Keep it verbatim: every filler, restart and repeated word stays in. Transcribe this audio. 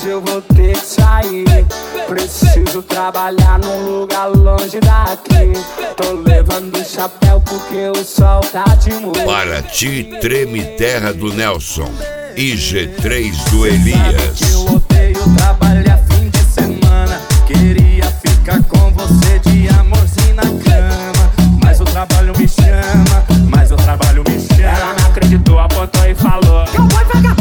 hoje eu vou ter que sair. Preciso trabalhar num lugar longe daqui. Tô levando chapéu porque o sol tá de muito. Paraty treme terra do Nelson e G três do Elias. Eu odeio trabalhar fim de semana. Queria ficar com você de amorzinho na cama, mas o trabalho me chama, mas o trabalho me chama. Ela não acreditou, apontou e falou: eu vou pegar.